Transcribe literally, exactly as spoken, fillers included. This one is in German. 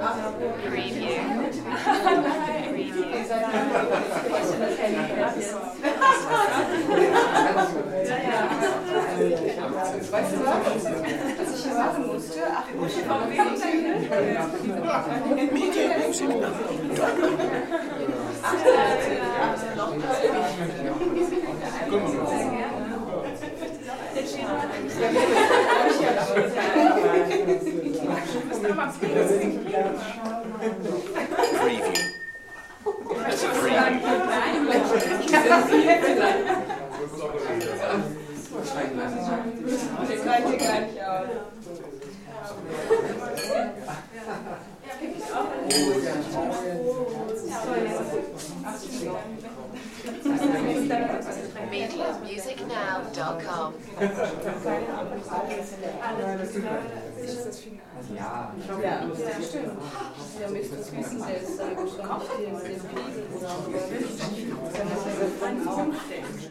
Preview. Weißt du was? Was ich hier machen musste? Ach, ich muss hier vom Weg Preview. It's a media music now dot com. Ja, ja, stimmt. Ja, müsste es wissen, der ist dann wahrscheinlich hier mit dem Pegel oder